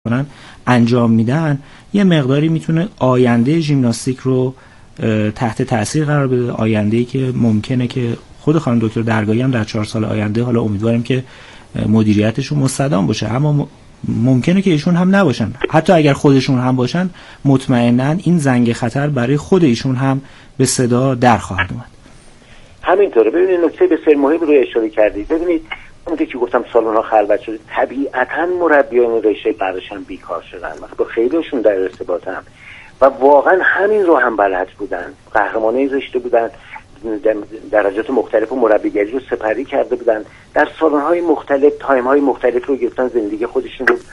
انجام میدن یه مقداری میتونه آینده ژیمناستیک رو تحت تاثیر قرار بده. آینده‌ای که ممکنه که خود خانم دکتر درگاهی هم در 4 سال آینده، حالا امیدواریم که مدیریتشون مستدام باشه، اما ممکنه که ایشون هم نباشن. حتی اگر خودشون هم باشن، مطمئناً این زنگ خطر برای خود ایشون هم به صدا در خواهد اومد. همینطوره. ببینید نکته بسیار مهمی رو اشاره کردید. ببینید اونجا که گفتم سالن‌ها خلوت شده، طبیعتاً مربیان رشته برش هم بیکار شدن. با خیلیشون در ارتباطم و واقعا همین رو هم بلد بودن. قهرمانای رشته بودن، درجات مختلف و مربیگری رو سپری کرده بودن، در سالن‌های مختلف تایم‌های مختلف رو گرفتن، زندگی خودشون رو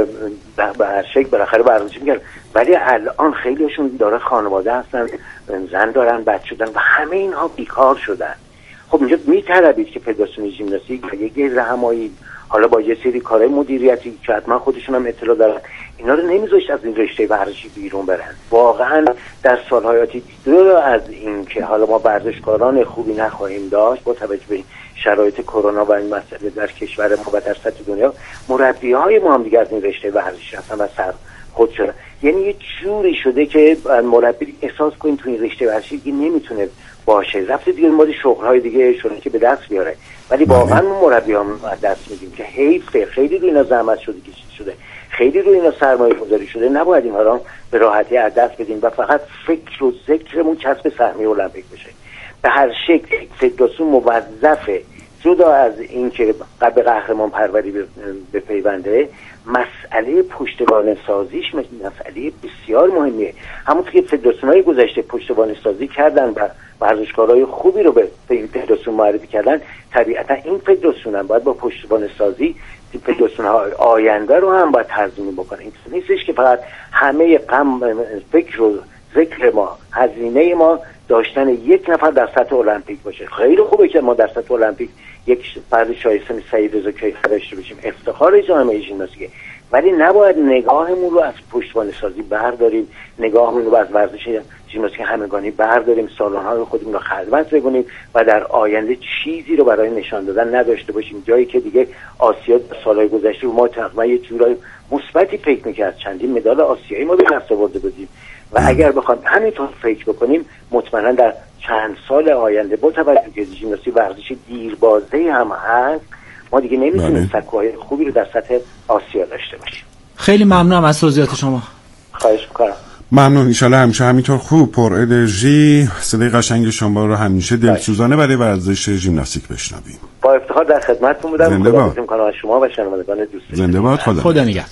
به هر شکل بالاخره برنامه‌ریزی می‌کردن. ولی الان خیلیشون داره خانواده هستن، زن دارن، بچه دارن و همه اینها بیکار شدن. خب اینجا می‌طلبید که فدراسیون ژیمناستیک و یک گردهمایی، حالا با یه سری کارهای مدیریتی که حتما خودشون هم اطلاع دارن، اینا رو نمیذاشت از این رشته ورزشی بیرون برن. واقعا در سال‌های آتی دور از این که حالا ما ورزشکاران خوبی نخواهیم داشت با توجه به شرایط کرونا و این مسئله در کشور ما و در سطح دنیا، مربی‌های ما هم دیگه از این رشته ورزشی هستن و سر خود شدن. یعنی یه جوری شده که مربی احساس کنیم تو این رشته ورزشی که نمیتونه باشه، رفته دیگه مورد شغل‌های دیگه شونه که به دست بیاره. ولی واقعا مربی‌ها از دست میدیم که حیفه، خیلی روی اینا زحمت شده، کشیده شده، خیلی روی اینا سرمایه گذاری شده، نباید اینها رو به راحتی از دست بدیم و فقط فکر و ذکرمون کسب سهمیه المپیک بشه. به هر شکل فدراسیون موظفه جدا از این که به قهرمان پروری به پیونده، مسئله پشتوانه سازیش مسئله بسیار مهمیه. همونطور که فدراسیون‌های گذشته پشتوانه سازی کردن و ورزشکارای خوبی رو به فدراسیون معرفی کردن، طبیعتا این فدراسیون هم باید با پشتوانه سازی فدراسیون‌های آینده رو هم باید تضمین بکنه. این نیستش که فقط همه غم فکر و ذکر ما، هزینه ما داشتن یک نفر در سطح المپیک باشه. خیلی خوبه که ما در سطح المپیک یک فرد شایسته مثل سعید رضا کیخر داشته باشیم، افتخار جامعه ژیمناستیک، ولی نباید نگاهمون رو از پشتوانه سازی برداریم، نگاهمون رو از ورزش ژیمناستیک همگانی برداریم، سالن‌های خودمون رو خلوت بکنیم و در آینده چیزی رو برای نشان دادن نداشته باشیم. جایی که دیگه آسیا سالهای گذشته ما تقریبا یه جورای مثبتی فکر می‌کرد، چندین مدال آسیایی ما به دست آورده بودیم و اگر بخوایم همینطور فکر بکنیم، مطمئنا در چند سال آینده با توجه به ژیمناستیک ورزش دیربازه هم هست، ما دیگه نمیتونیم سکوهای خوبی رو در سطح آسیا داشته باشیم. خیلی ممنونم از توضیحات شما. خواهش می‌کنم. ممنون. انشالله همیشه همینطور خوب پر انرژی، صدای قشنگ شما رو همیشه دلسوزانه برای ورزش ژیمناستیک بشنویم. با افتخار در خدمتتون بودم. زنده باد. خدا می‌کنم از شما و شنوندگان دوست. زنده باد. خدا نگهدار.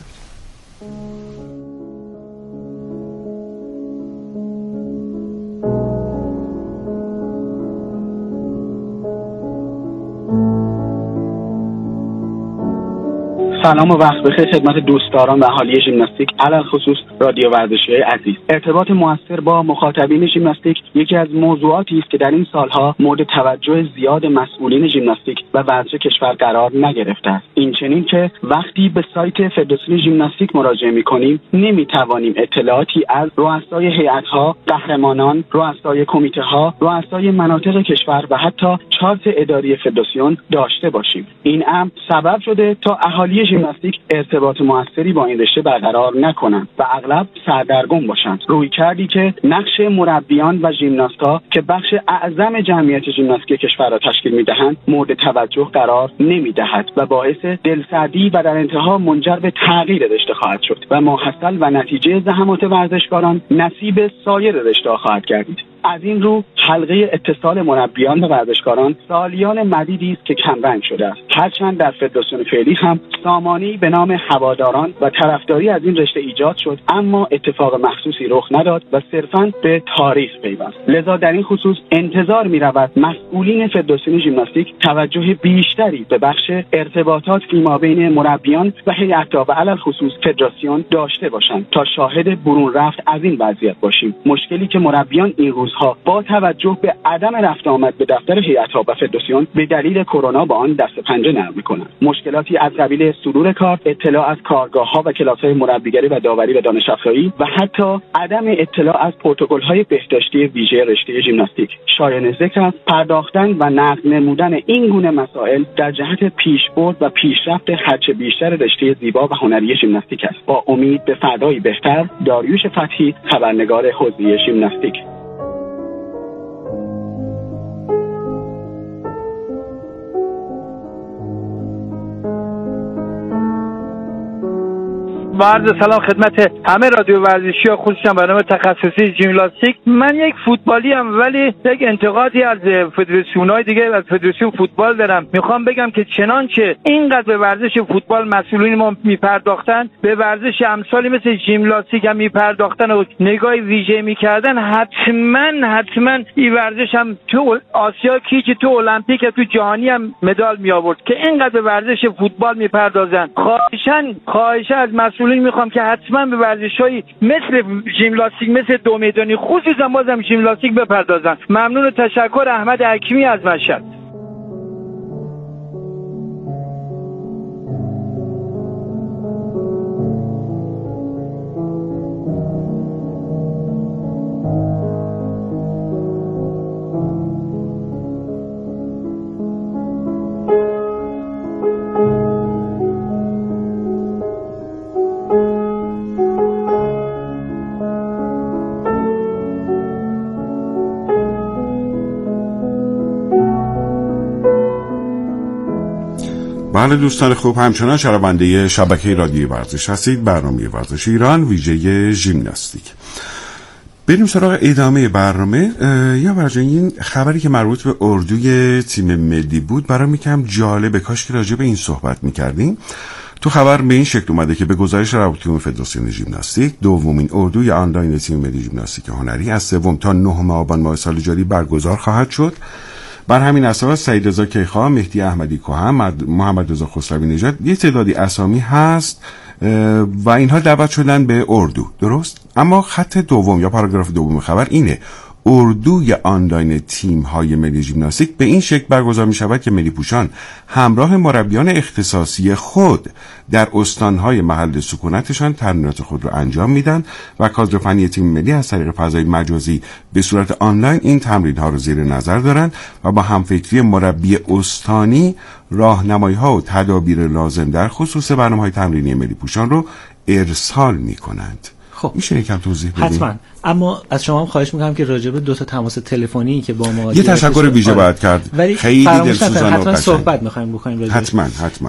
سلام و وقت بخیر خدمت دوستداران و اهالی ژیمناستیک، علل خصوص رادیو ورزشی عزیز. ارتباط موثر با مخاطبین ژیمناستیک یکی از موضوعاتی است که در این سالها مورد توجه زیاد مسئولین ژیمناستیک و ورزش کشور قرار نگرفته است. این چنین که وقتی به سایت فدراسیون ژیمناستیک مراجعه می‌کنیم، نمی‌توانیم اطلاعاتی از رؤسای هیئت‌ها، قهرمانان، رؤسای کمیته‌ها، رؤسای مناطق کشور و حتی چارت اداری فدراسیون داشته باشیم. این امر سبب شده تا اهالی ژیمناستیک ارتباط موثری با این رشته برقرار نکنند و اغلب سردرگم باشند. رویکردی که نقش مربیان و ژیمناست‌ها که بخش اعظم جمعیت ژیمناستیک کشور را تشکیل می‌دهند مورد توجه قرار نمی‌دهد و باعث دلسردی و در انتها منجر به تغییر رشته خواهد شد و ماحصل و نتیجه زحمات ورزشکاران نصیب سایر رشته‌ها خواهد گردید. از این رو حلقه اتصال مربیان و ورزشکاران سالیان مدیدی است که کمرنگ شده است. هرچند در فدراسیون فعلی هم سامانی به نام هواداران و طرفداری از این رشته ایجاد شد، اما اتفاق محسوسی رخ نداد و صرفاً به تاریخ پیوست. لذا در این خصوص انتظار می‌رود مسئولین فدراسیون ژیمناستیک توجه بیشتری به بخش ارتباطات فیمابین مربیان و هیئت‌ها و علل خصوص فدراسیون داشته باشند تا شاهد برون رفت از این وضعیت باشیم. مشکلی که مربیان این روزها با توجه توجه به عدم رفت آمد به دفتر هیئت‌ها و فدراسیون به دلیل کرونا با آن دست پنجه نرم می‌کنند. مشکلاتی از قبیل صدور کارت، اطلاع از کارگاه‌ها و کلاس‌های مربیگری و داوری و دانش افزایی و حتی عدم اطلاع از پروتکل‌های بهداشتی ویژه رشته ژیمناستیک. شایان ذکر است پرداختن و نقد نمودن این گونه مسائل در جهت پیشبرد و پیشرفت هرچه بیشتر رشته زیبا و هنری ژیمناستیک است. با امید به فردایی بهتر، داریوش فتحی، خبرنگار حوزه ژیمناستیک. با عرض سلام خدمت همه رادیو ورزشی ها، خصوصا برنامه تخصصی ژیمناستیک. من یک فوتبالی ام، ولی یک انتقادی از فدراسیون‌های دیگه از فدراسیون فوتبال دارم. میخوام بگم که چنانچه اینقدر به ورزش فوتبال مسئولین ما میپرداختن، به ورزش امثالی مثل ژیمناستیک هم میپرداختن و نگاه ویژه میکردن، حتما این ورزش هم تو آسیا کیچ، تو المپیک، تو جهانی هم مدال می آورد. که اینقدر به ورزش فوتبال میپردازن، خواهشاً از مسئولین میخوام که حتما به ورزش‌های مثل ژیمناستیک، مثل دو میدانی، خصوصا بازم ژیمناستیک بپردازن. ممنون و تشکر. احمد حکیمی از مشهد. بله دوستان خوب، همچنان شنونده شبکه رادیوی ورزش هستید. برنامه ورزش ایران ویژه ژیمناستیک. بریم سراغ ادامه برنامه. یا برای این خبری که مربوط به اردوی تیم ملی بود برام یکم جالبه، کاش که راجع به این صحبت می‌کردیم. تو خبر به این شکل اومده که به گزارش رابطه فدراسیون ژیمناستیک، دومین اردوی آنلاین تیم ملی ژیمناستیک هنری از 3 تا 9 آبان ماه سال جاری برگزار خواهد شد. بر همین اساس سعید رضا کیخان، مهدی احمدی کهن، محمد رضا خسروی نژاد، یه تعدادی اسامی هست و اینها دعوت شدن به اردو، درست؟ اما خط دوم یا پاراگراف دوم خبر اینه: اردوی آنلاین تیم‌های ملی ژیمناستیک به این شکل برگزار می‌شود که ملی پوشان همراه مربیان اختصاصی خود در استان‌های محل سکونتشان تمرینات خود را انجام میدن و کادر فنی تیم ملی از طریق فضای مجازی به صورت آنلاین این تمرین‌ها را زیر نظر دارند و با همفکری مربی استانی راهنمایی‌ها و تدابیر لازم در خصوص برنامه‌های تمرینی ملی پوشان رو ارسال می‌کنند. خب میشه یکم توضیح بدید؟ حتما. اما از شما هم خواهش میکنم که راجع به 2 تا تماس تلفنی که با ما یه تشکر ویژه باید کرد. خیلی دلسوزانه حتما صحبت میخوایم بکنیم راجع. حتما.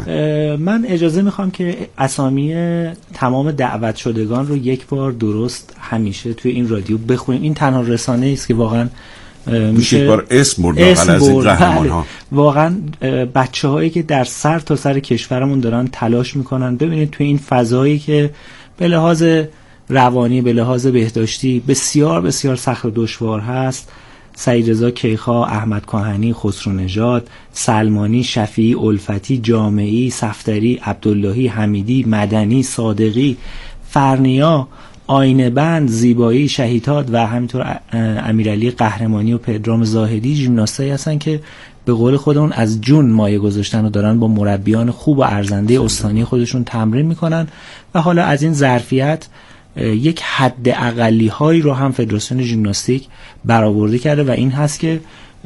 من اجازه میخوام که اسامی تمام دعوت شدگان رو یک بار درست همیشه توی این رادیو بخونیم. این تنها رسانه‌ای است که واقعا میشه یک بار اسم برد از این قهرمان‌ها. واقعا بچه‌هایی که در سر تا سر کشورمون دارن تلاش میکنن. ببینید توی این فضایی که به لحاظ روانی، به لحاظ بهداشتی بسیار بسیار سخت و دشوار هست، سعید رضا کیخا، احمد کاهنی، خسرو نژاد، سلمانی، شفیعی، الفتی، جامعی، صفدری، عبداللهی، حمیدی، مدنی، صادقی، فرنیا، آینه بند، زیبایی، شهیداد و همینطور امیرعلی قهرمانی و پدرام زاهدی ژیمناستایی هستن که به قول خودمون از جون مایه گذاشتن و دارن با مربیان خوب و ارزنده استانی خودشون تمرین میکنن و حالا از این ظرفیت یک حد اقلی هایی رو هم فدراسیون ژیمناستیک برآورده کرده و این هست که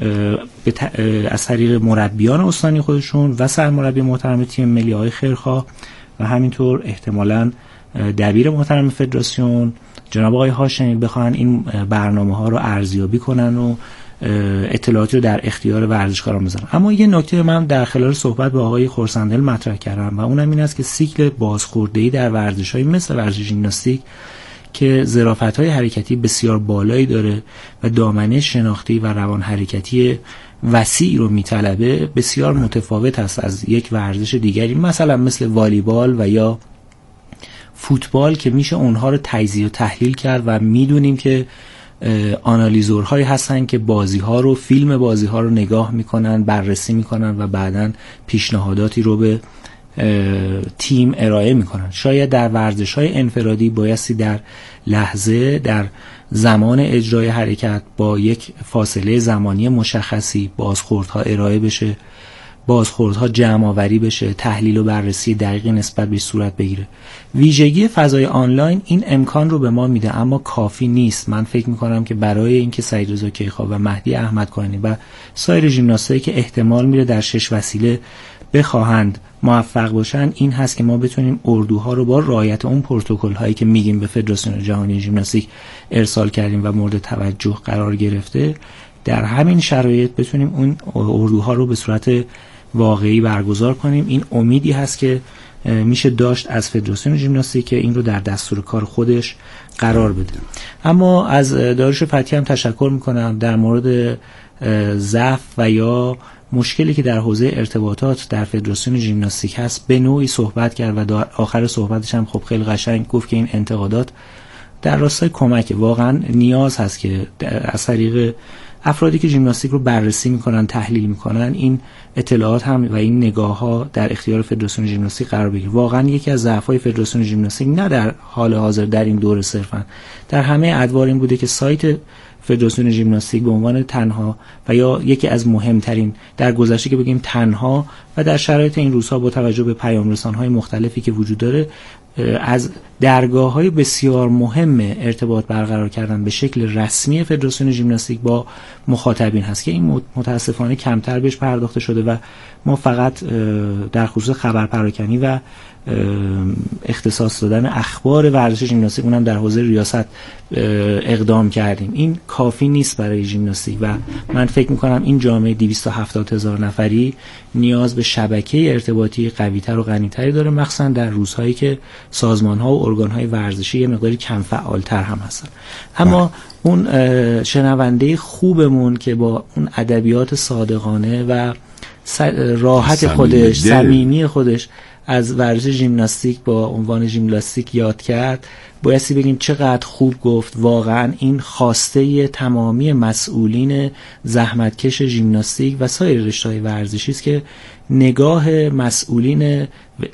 از طریق مربیان استانی خودشون و سرمربی محترم تیم ملی های خیرخواه و همینطور احتمالاً دبیر محترم فدراسیون جناب آقای هاشمی بخوان این برنامه ها رو ارزیابی کنن و اطلاعاتی رو در اختیار ورزشکاران بذارن. اما یه نکته من در خلال صحبت با آقای خورسندل مطرح کردم و اونم این است که سیکل بازخورده‌ای در ورزش‌های مثل ورزش ژیمناستیک که ظرافت‌های حرکتی بسیار بالایی داره و دامنه شناختی و روان حرکتی وسیع رو میطلبه، بسیار متفاوت است از یک ورزش دیگری، مثلا مثل والیبال و یا فوتبال که میشه اونها رو تجزیه و تحلیل کرد و میدونیم که آنالیزورهایی هستن که بازی‌ها رو، فیلم بازی‌ها رو نگاه میکنن، بررسی میکنن و بعداً پیشنهاداتی رو به تیم ارائه میکنن. شاید در ورزش‌های انفرادی بایستی در لحظه، در زمان اجرای حرکت با یک فاصله زمانی مشخصی بازخوردها ارائه بشه، بازخوردها جمع آوری بشه، تحلیل و بررسی دقیقی نسبت به صورت بگیره. ویژگی فضای آنلاین این امکان رو به ما میده، اما کافی نیست. من فکر میکنم که برای اینکه سعید رضا کیخان و مهدی احمدکانی و سایر ژیمناستایی که احتمال میره در 6 وسیله بخواهند موفق باشن، این هست که ما بتونیم اردوها رو با رعایت اون پروتکل هایی که میگیم به فدراسیون جهانی ژیمناستیک ارسال کردیم و مورد توجه قرار گرفته، در همین شرایط بتونیم اون اردوها رو به صورت واقعی برگزار کنیم. این امیدی هست که میشه داشت از فدراسیون ژیمناستیک که این رو در دستور کار خودش قرار بده. اما از داریوش فتحی هم تشکر میکنم در مورد ضعف و یا مشکلی که در حوزه ارتباطات در فدراسیون ژیمناستیک هست به نوعی صحبت کرد و در آخر صحبتش هم خب خیلی قشنگ گفت که این انتقادات در راستای کمک. واقعا نیاز هست که از طریق افرادی که ژیمناستیک رو بررسی میکنن، تحلیل میکنن، این اطلاعات هم و این نگاه ها در اختیار فدراسیون ژیمناستیک قرار بگیره. واقعا یکی از ضعف‌های فدراسیون ژیمناستیک نه در حال حاضر در این دوره صرفا، در همه ادوار این بوده که سایت فدراسیون ژیمناستیک به عنوان تنها و یا یکی از مهمترین، در گذشته که بگیم تنها و در شرایط این روزها با توجه به پیام‌رسان‌های مختلفی که وجود داره، از درگاه‌های بسیار مهم ارتباط برقرار کردن به شکل رسمی فدراسیون ژیمناستیک با مخاطبین هست که این متاسفانه کمتر بهش پرداخته شده و ما فقط در خصوص خبر پراکنی و اختصاص دادن اخبار ورزش ژیمناستیک، اونم در حوزه ریاست، اقدام کردیم. این کافی نیست برای ژیمناستیک و من فکر میکنم این جامعه 270,000 نفری نیاز به شبکه ارتباطی قوی‌تر و غنی‌تری داره، مخصوصا در روزهایی که سازمان‌ها و ارگان‌های ورزشی یه مقداری کم فعال‌تر هم هستن. اما اون شنونده خوبمون که با اون ادبیات صادقانه و راحت خودش، صمیمی خودش از ورزش ژیمناستیک با عنوان ژیمناستیک یاد کرد، بایستی بگیم چقدر خوب گفت. واقعا این خواسته تمامی مسئولین زحمتکش ژیمناستیک و سایر رشته‌های ورزشی است که نگاه مسئولین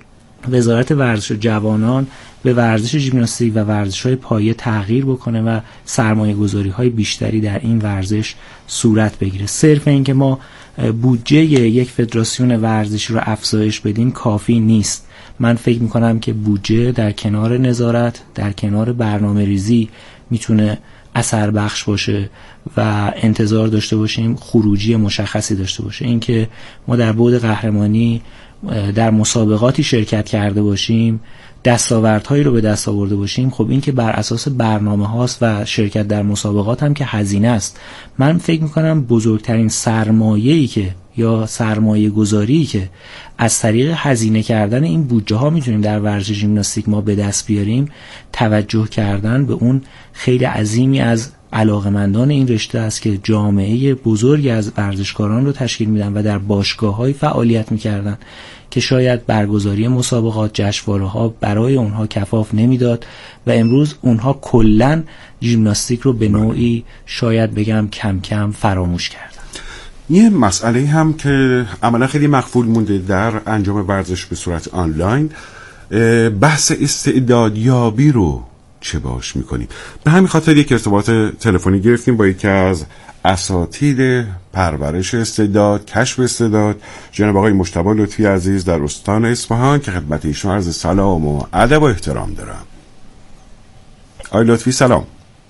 وزارت ورزش و جوانان به ورزش ژیمناستیک و ورزش‌های پایه تغییر بکنه و سرمایه‌گذاری‌های بیشتری در این ورزش صورت بگیره. صرف این که ما بودجه یک فدراسیون ورزشی رو افزایش بدیم کافی نیست. من فکر می‌کنم که بودجه در کنار نظارت، در کنار برنامه‌ریزی میتونه اثر بخش باشه و انتظار داشته باشیم خروجی مشخصی داشته باشه. اینکه ما در بعد قهرمانی در مسابقاتی شرکت کرده باشیم، دستاوردهایی رو به دست آورده باشیم، خب این که بر اساس برنامه هاست و شرکت در مسابقات هم که هزینه است. من فکر میکنم بزرگترین سرمایه‌ای که یا سرمایه گذاری که از طریق هزینه کردن این بودجه ها میتونیم در ورزش ژیمناستیک ما به دست بیاریم، توجه کردن به اون خیلی عظیمی از علاقمندان این رشته است که جامعه بزرگی از ورزشکاران رو تشکیل میدن و در باشگاه‌های فعالیت میکردن که شاید برگزاری مسابقات، جشنواره‌ها برای اونها کفاف نمیداد و امروز اونها کلاً ژیمناستیک رو به نوعی شاید بگم کم کم فراموش کردن. یه مسئله هم که عملا خیلی مخفول مونده در انجام ورزش به صورت آنلاین، بحث استعدادیابی رو چه باش میکنیم. به همین خاطر یک ارتباط تلفنی گرفتیم با یکی از اساتید پرورش استعداد، کشف استعداد، جناب آقای مجتبی لطفی عزیز در استان اصفهان که خدمت ایشون عرض سلام و ادب و احترام دارم. آقای لطفی سلام.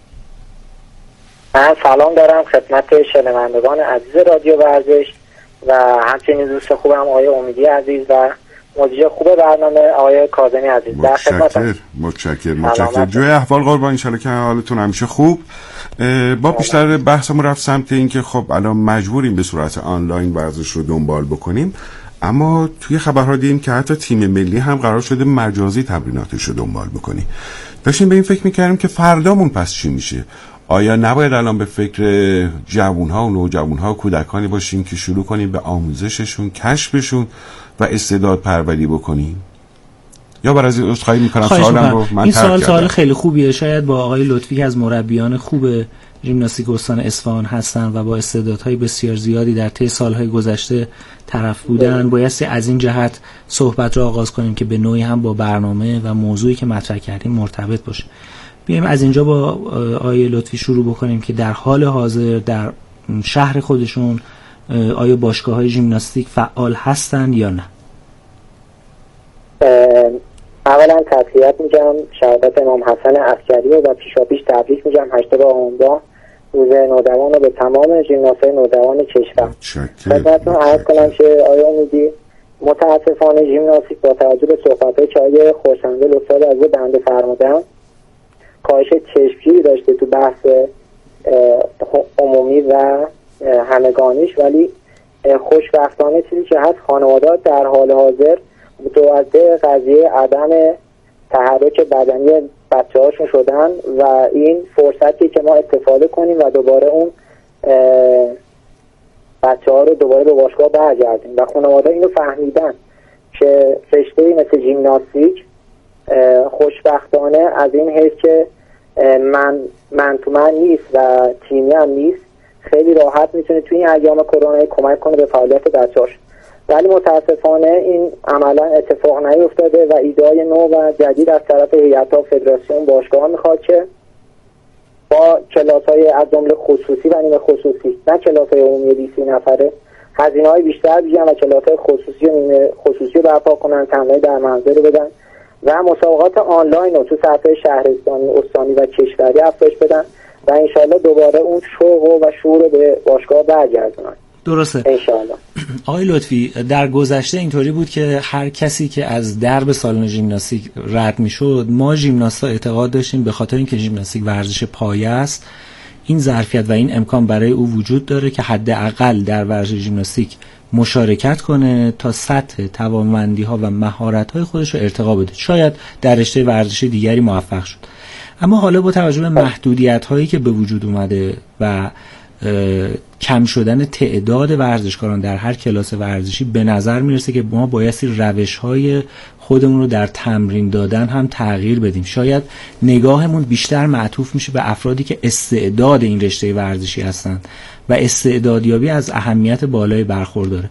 من سلام دارم خدمت شنوندگان عزیز رادیو ورزش و همچنین دوست خوبم آقای امیدی عزیز و مدیر خوب برنامه آقای کاظمی عزیز. در خدمتم. متشکرم. جوی احوال قربان، ان شاءالله که حالتون همیشه خوب. با بیشتر بحثمون رفت سمت این که خب الان مجبوریم به صورت آنلاین ورزش رو دنبال بکنیم، اما توی خبرها دیدیم که حتی تیم ملی هم قرار شده مجازی تمریناتش رو دنبال بکنیم. داشتیم به این فکر می‌کردیم که فردامون پس چی میشه؟ آیا نباید الان به فکر جوان‌ها و نوجوان‌ها و کودکانی باشیم که شروع کنیم به آموزششون، کشفشون و استعداد پروری بکنیم؟ یا برای از عذرخواهی می‌کنم سوالم رو من این سوال خیلی خوبیه. شاید با آقای لطفی که از مربیان خوب ژیمناستیک استان اصفهان هستن و با استعدادهای بسیار زیادی در طی سالهای گذشته طرف بودن، بایستی از این جهت صحبت رو آغاز کنیم که به نوعی هم با برنامه و موضوعی که مطرح کردیم مرتبط باشه. بیایم از اینجا با آقای لطفی شروع بکنیم که در حال حاضر در شهر خودشون آیا باشگاه‌های ژیمناستیک فعال هستن یا نه؟ اولا تسلیت میگم شهادت امام حسن عسکری و پیشاپیش تبریک میگم 8 آبان روز نودوان رو به تمام ژیمناست‌های نودوان کشور. خدمتتون عرض کنم که آیا امیدی متاسفانه ژیمناستیک با توجه به صحبت‌های که آقای خورشنده استاد از بنده فرمودن کاهش چشمگیری داشته تو بحث عمومی و همگانیش، ولی خوشبختانه چیزی که هست خانواده‌ها در حال حاضر متوجه قضیه عدم تحرک بدنی بچه‌هاشون شدن و این فرصتی که ما استفاده کنیم و دوباره اون بچه‌ها رو دوباره به باشگاه برگردیم و خانواده اینو فهمیدن که رشته مثل ژیمناستیک خوشبختانه از این حیث که من تو من نیست و تیمی هم نیست خیلی راحت میتونه توی این ایام کرونا کمک کنه به فعالیت بچه‌هاش، ولی متاسفانه این عملا اتفاق نیفتاده و ایده‌های نو و جدید از طرف هیئت‌ها فدراسیون باشگاه میخواد که با کلاس‌های از جمله خصوصی و نیمه خصوصی، نه کلاس‌های عمومی 20 نفره، هزینه‌های بیشتر بیان و کلاس‌های خصوصی و نیمه خصوصی رو برپا کنن، تمرین در منزل رو بدن و مسابقات آنلاین رو تو سطح شهرستانی، استانی و کشوری افزایش بدن و انشالله دوباره اون شوق و شور رو به باشگاه برگردونن. درسته انشالله. آقای لطفی در گذشته اینطوری بود که هر کسی که از درب سالن ژیمناستیک رد میشد، ما ژیمناستا اعتقاد داشتیم به خاطر اینکه ژیمناستیک ورزش پایه است این ظرفیت و این امکان برای او وجود داره که حداقل در ورزش ژیمناستیک مشارکت کنه تا سطح توانمندی‌ها و مهارت‌های خودش رو ارتقا بده. شاید در رشته ورزشی دیگری موفق شد، اما حالا با توجه به محدودیت‌هایی که به وجود اومده و کم شدن تعداد ورزشکاران در هر کلاس ورزشی به نظر میرسه که ما بایستی روش‌های خودمون رو در تمرین دادن هم تغییر بدیم. شاید نگاهمون بیشتر معطوف میشه به افرادی که استعداد این رشته ورزشی هستن و استعدادیابی از اهمیت بالای برخورداره،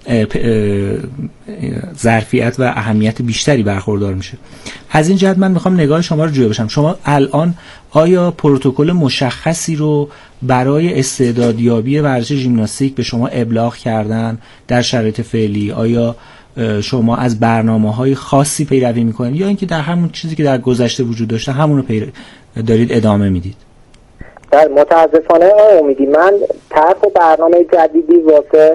ظرفیت و اهمیت بیشتری برخوردار میشه. از این جهت من میخوام نگاه شما رو جویا بشم. شما الان آیا پروتکل مشخصی رو برای استعدادیابی ورزش ژیمناستیک به شما ابلاغ کردن در شرایط فعلی؟ آیا شما از برنامه‌های خاصی پیروی میکنید یا اینکه در همون چیزی که در گذشته وجود داشته همون رو دارید ادامه میدید؟ متاسفانه آقای امیدی من طرح و برنامه جدیدی واسه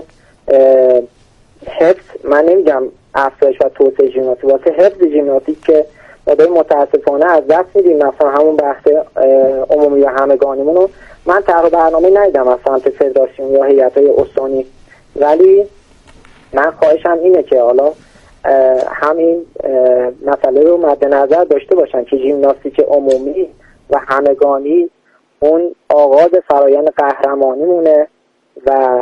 حفظ، من نمیگم افزایش و توسعه ژیمناستیک، واسه حفظ ژیمناستیک که ما داریم متاسفانه از دست میدیم، مثلا همون بحث عمومی و همگانیمون رو من طرح و برنامه ندیدم از سمت فدراسیون یا هیئت‌های استانی، ولی من خواهشم اینه که حالا همین مسئله رو مد نظر داشته باشن که ژیمناستیک عمومی و همگانی اون آغاز فرایند قهرمانی مونه و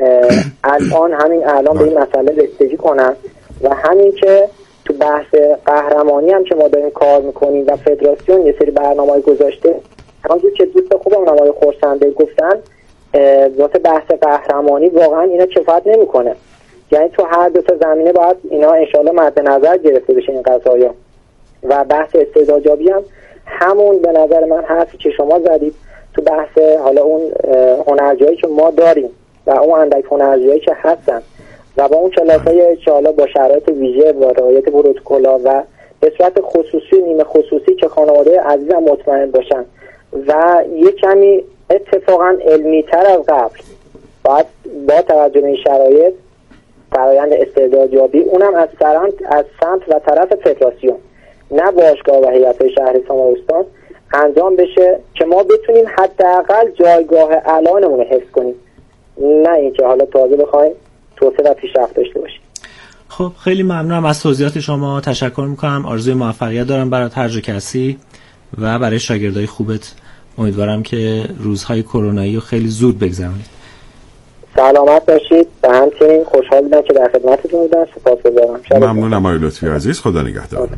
الان به این مسئله رسیدگی کنن و همین که تو بحث قهرمانی هم که ما داریم کار میکنیم و فدراسیون یه سری برنامه‌ای گذاشته، همونجور که دوست خوبم آقای خورشنده گفتن واسه بحث قهرمانی واقعا اینا کفایت نمیکنه، یعنی تو هر دو تا زمینه باید اینا انشالله مد نظر گرفته بشه این قضايا و بحث استعدادیابی هم همون به نظر من حرفی که شما زدید تو بحث حالا اون هنرجویی که ما داریم و اون اندک هنرجویی که هستن و با اون کلاس‌های که حالا با شرایط ویژه و رعایت پروتکل‌ها و به صورت خصوصی نیمه خصوصی که خانواده عزیزم مطمئن باشن و یه کمی اتفاقا علمی‌تر از قبل باید با توجه به این شرایط فرآیند استعدادیابی اونم از سمت و طرف فدراسیون نه باشگاه و هیئت شهرستان و استان انجام بشه که ما بتونیم حداقل جایگاه الانمون رو حفظ کنیم، نه اینکه حالا تازه بخوایم توسعه و پیشرفت داشته باشیم. خب خیلی ممنونم از توضیحات شما، تشکر میکنم، آرزوی موفقیت دارم برای هر جا که هستی و برای شاگردای خوبت. امیدوارم که روزهای کرونایی رو خیلی زود بگذرونید. سلامت باشید و همچنین خوشحال بودم که در خدمتتون بودم. سپاسگزارم. ممنونم آقای لطفی عزیز، خدا نگهدار.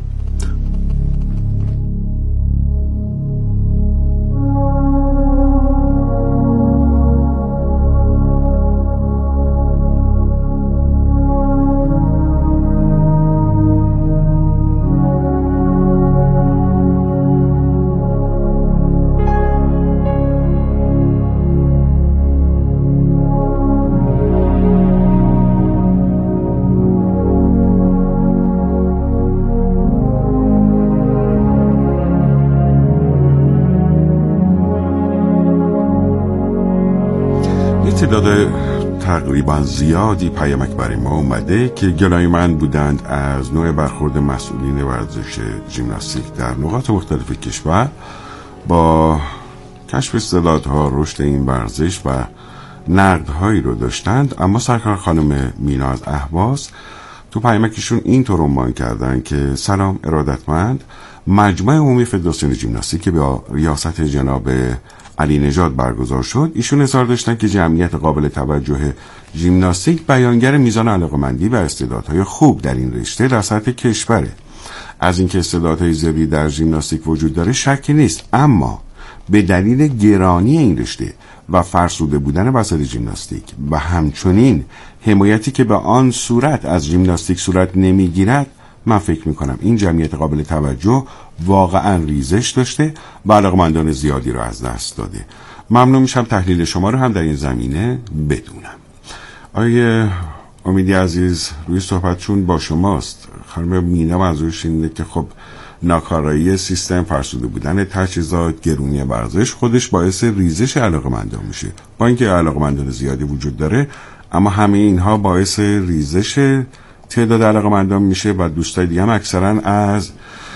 تعداد تقریبا زیادی پیامک برای ما اومده که گلایمند بودند از نوع برخورد مسئولین ورزش ژیمناستیک در نقاط مختلف کشور با کشف استعدادها، رشد این ورزش و نقدهایی رو داشتند. اما سرکار خانم مینا از اهواز تو پیامکشون اینطور عنوان کردن که سلام ارادتمند، مجمع عمومی فدراسیون ژیمناستیک که با ریاست جناب علی نژاد برگزار شد، ایشون اظهار داشتن که جمعیت قابل توجه ژیمناستیک بیانگر میزان علاقمندی و استعدادهای خوب در این رشته در سطح کشوره. از اینکه استعدادهای زیادی در ژیمناستیک وجود داره شکی نیست، اما به دلیل گرانی این رشته و فرسوده بودن وسایل ژیمناستیک و همچنین حمایتی که به آن صورت از ژیمناستیک صورت نمیگیرد، من فکر میکنم این جمعیت قابل توجه واقعا ریزش داشته و علاقمندان زیادی رو از دست داده. ممنون میشم تحلیل شما رو هم در این زمینه بدونم. آیه امیدی عزیز، روی صحبتشون با شماست. خانم مینا منظورش اینه که خب ناکارایی سیستم، فرسوده بودن تجهیزات، گرونی ورزش خودش باعث ریزش علاقمندان میشه. با اینکه علاقمندان زیادی وجود داره، اما همه اینها باعث ریزش تعداد علاقمندان میشه و دوستای دیگه هم اکثرا از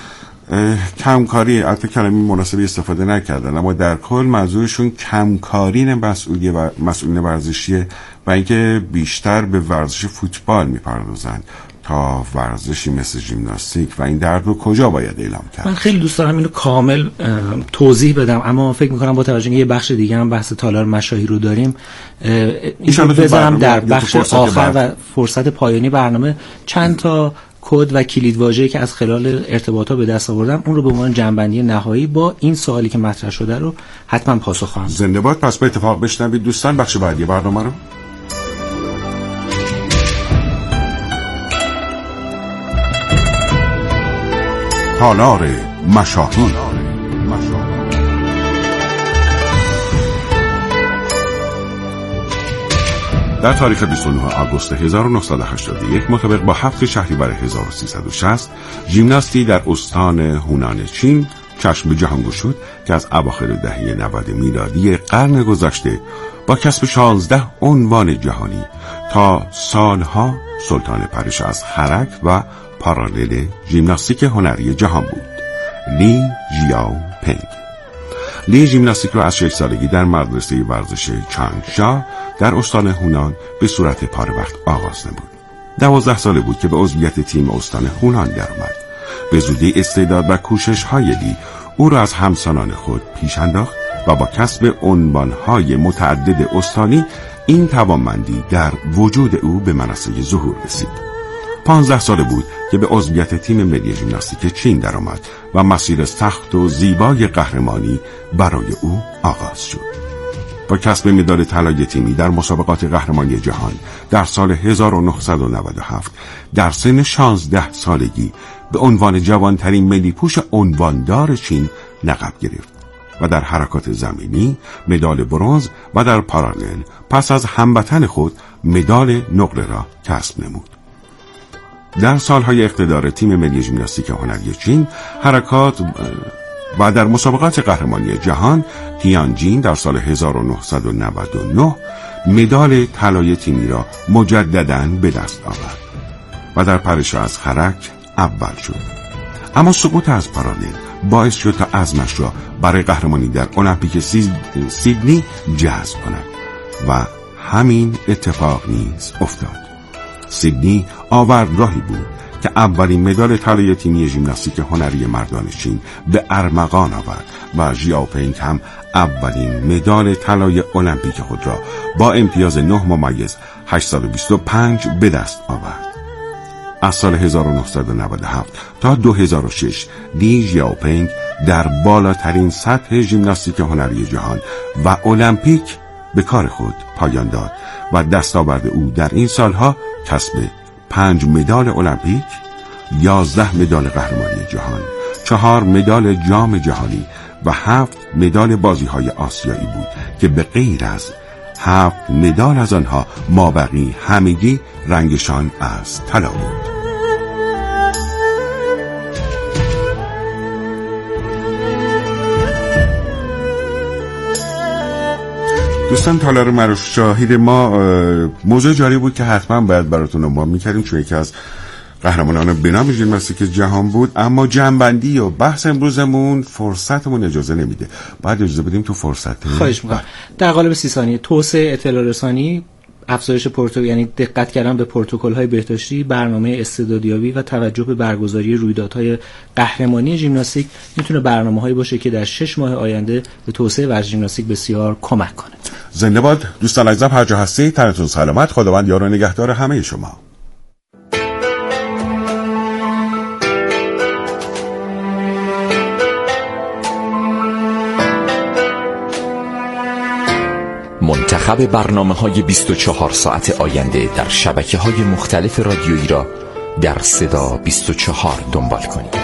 کمکاری، البته کلمه مناسبی استفاده نکردن، اما در کل منظورشون کمکاری مسئولین ورزشیه و اینکه بیشتر به ورزش فوتبال میپردازن تا ورزشی مثل ژیمناستیک و این درد رو کجا باید اعلام کرد. من خیلی دوست دارم اینو کامل توضیح بدم، اما فکر میکنم با توجه به یه بخش دیگه هم بحث تالار مشاهیر رو داریم، اینو بذارم در بخش آخر و فرصت پایانی برنامه چند تا کد و کلیدواژه‌ای که از خلال ارتباطات به دست آوردم اون رو به عنوان جنبندی نهایی با این سوالی که مطرح شده رو حتما پاسخ خواهم داد. زنده باد. پس به اتفاق بشنوید دوستان بخش بعدی برنامه رو. تالار مشاهیر. در تاریخ 29 آگوست 1981 مطابق با 7 شهریور 1360 ژیمناستی در استان هونان چین چشم به جهان گشود که از اواخر دهه 90 میلادی قرن گذشته با کسب 16 عنوان جهانی تا سالها سلطان پرش از خرک و پارالل ژیمناستیک هنری جهان بود. لی ژیاو پنگ. لی ژیمناستیک را از 6 سالگی در مدرسه ورزش چانگشا در استان هونان به صورت پاره وقت آغاز نمود. 12 ساله بود که به عضویت تیم استان هونان درآمد. به زودی استعداد و کوشش‌های لی او را از همسانان خود پیش انداخت و با کسب عنوان‌های متعدد استانی این توانمندی در وجود او به منصه ظهور رسید. 15 ساله بود که به عضویت تیم ملی ژیمناستیک چین درآمد و مسیر سخت و زیبای قهرمانی برای او آغاز شد. با کسب مدال طلای تیمی در مسابقات قهرمانی جهان در سال 1997 در سن 16 سالگی به عنوان جوانترین ملی پوش عنواندار چین لقب گرفت و در حرکات زمینی مدال برنز و در پارالل پس از هموطن خود مدال نقره را کسب نمود. در سالهای اقتدار تیم ملی ژیمناستیک هنری چین حرکات و در مسابقات قهرمانی جهان تیانجین در سال 1999 مدال طلای تیمی را مجدداً به دست آورد و در پرش از خرک اول شد. اما سقوط از پارالل باعث شد تا عزمش را برای قهرمانی در المپیک سیدنی جذب کند و همین اتفاق نیز افتاد. سیدنی آوردگاهی بود که اولین مدال طلای تیمی ژیمناستیک هنری مردان چین به ارمغان آورد و ژیاوپنگ هم اولین مدال طلای المپیک خود را با امتیاز 9.825 به دست آورد. از سال 1997 تا 2006 لی ژیاوپنگ در بالاترین سطح ژیمناستیک هنری جهان و المپیک به کار خود پایان داد و دستاورد او در این سالها کسب 5 مدال المپیک، 11 مدال قهرمانی جهان، 4 مدال جام جهانی و 7 مدال بازی‌های آسیایی بود که به غیر از 7 مدال از آنها مابقی همگی رنگشان از طلا بود. دوستان تالار معروف شاهد ما موضوع جاری بود که حتما باید براتون عنوان میکردیم، چون یکی از قهرمانان به نام ژیمناستیک جهان بود، اما جنبندی و بحث امروزمون فرصتمون اجازه نمیده. باید اجازه بدیم تو فرصت. خواهش میکنم. در قالب 30 ثانیه توسعه اطلاع رسانی، افزایش یعنی دقت کردن به پروتکل‌های بهداشتی، برنامه استعدادیابی و توجه به برگزاری رویدادهای قهرمانی ژیمناستیک میتونه برنامه‌هایی باشه که در 6 ماه آینده به توسعه ورزش ژیمناستیک بسیار کمک کنه. زنده باد دوستان عزیزم، هر جا هستید تنتون سلامت، خداوند یار و نگهدار همه شما. منتخب برنامه‌های 24 ساعت آینده در شبکه‌های مختلف رادیویی را در صدا 24 دنبال کنید.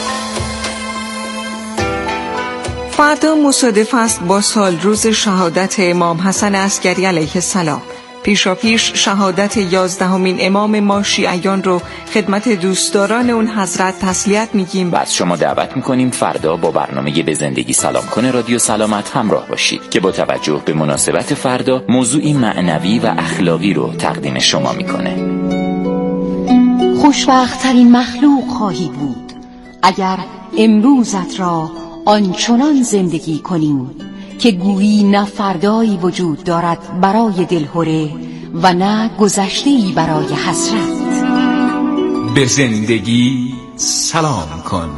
فردا مصادف است با سال روز شهادت امام حسن عسکری علیه السلام. پیشاپیش شهادت 11مین امام ما شیعیان رو خدمت دوستداران اون حضرت تسلیت میگیم. بعد شما دعوت میکنیم فردا با برنامه به زندگی سلام کنه رادیو سلامت همراه باشید که با توجه به مناسبت فردا موضوعی معنوی و اخلاقی رو تقدیم شما میکنه. خوشبخت‌ترین مخلوق خواهی بود اگر امروزت را آنچنان زندگی کنیم که گویی نه فردایی وجود دارد برای دلهره و نه گذشته‌ای برای حسرت. به زندگی سلام کن.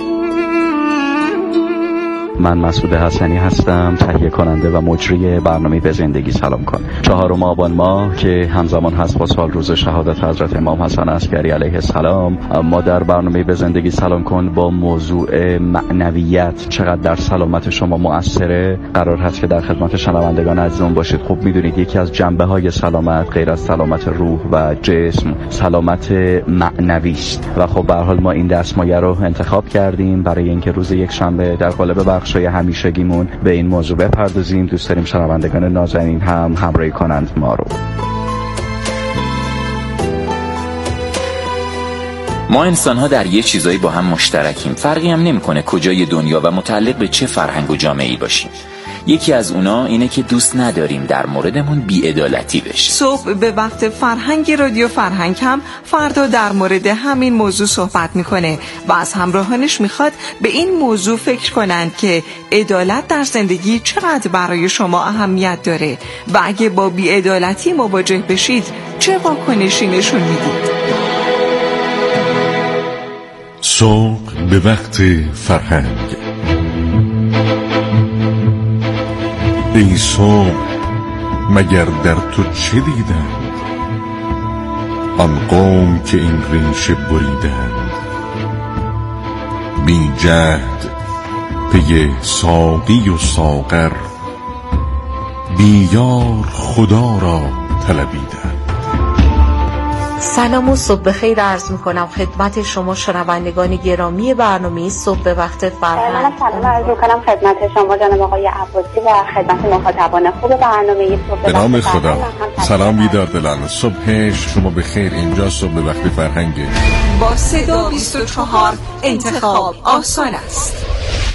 من مسعود حسنی هستم، تهیه کننده و مجری برنامه به زندگی سلام کن. 4 آبان ماه که همزمان هست با سال روز شهادت حضرت امام حسن عسکری علیه السلام، ما در برنامه به زندگی سلام کن با موضوع معنویت چقدر در سلامت شما مؤثره قرار هست که در خدمت شنوندگان عزیزم باشید. خوب میدونید یکی از جنبه‌های سلامت غیر از سلامت روح و جسم سلامت معنوی است و خب به هر حال ما این دستمایه رو انتخاب کردیم برای اینکه روز یک شنبه در قالب بخشای همیشگیمون به این موضوع بپردازیم. دوست داریم شنوندگان نازنین هم همراهی کنند ما رو. ما انسان‌ها در یه چیزایی با هم مشترکیم، فرقی هم نمی‌کنه کجای دنیا و متعلق به چه فرهنگ و جامعه‌ای باشیم. یکی از اونا اینه که دوست نداریم در موردمون بی‌عدالتی بشه. صبح به وقت فرهنگ رادیو فرهنگ هم فردا در مورد همین موضوع صحبت میکنه و از همراهانش میخواد به این موضوع فکر کنند که عدالت در زندگی چقدر برای شما اهمیت داره و اگه با بی‌عدالتی مواجه بشید چه واکنشی نشون میدید. صبح به وقت فرهنگ. ای صبح مگر در تو چه دیدند آن قوم که این ریشه بریدند، بی جهد پی ساقی و ساغر، بی یار خدا را طلبیدند. سلام و صبح بخیر عرض میکنم خدمت شما شنوندگان گرامی برنامه صبح به وقت فرهنگ. من سلام عرض میکنم خدمت شما جناب آقای عباسی و خدمت مخاطبان خوب برنامه صبح به نام خدا. سلام بیدار دلان، صبح شما بخیر. اینجا صبح به وقت فرهنگه. با صدا 24 انتخاب آسان است.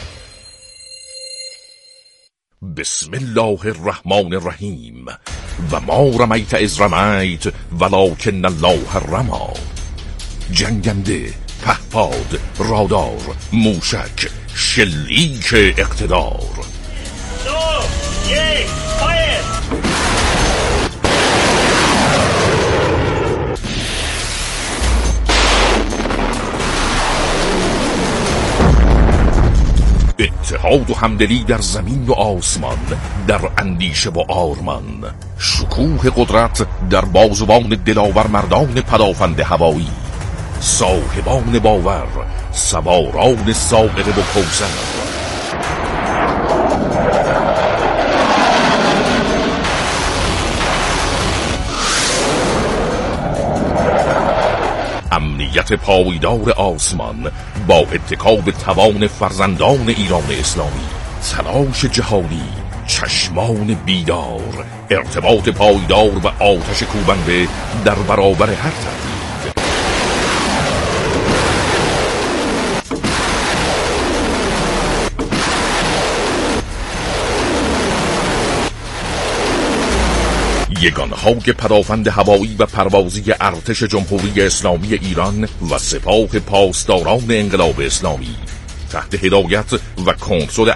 بسم الله الرحمن الرحیم. و ما رمیت از رمیت ولکن الله رما. جنگنده، پهپاد، رادار، موشک، شلیک اقتدار. 2 1 فایر. اتحاد و همدلی در زمین و آسمان، در اندیشه و آرمان، شکوه قدرت در بازوان دلاور مردان پدافند هوایی، صاحبان باور، سواران سابقه و کوثر. امنیت پایدار آسمان با اتکا به توان فرزندان ایران اسلامی، تلاش جهانی، چشمان بیدار، ارتباط پایدار و آتش کوبنده در برابر هر تهدید. یگانهای پدافند هوایی و پروازی ارتش جمهوری اسلامی ایران و سپاه پاسداران انقلاب اسلامی تحت هدایت و کنترل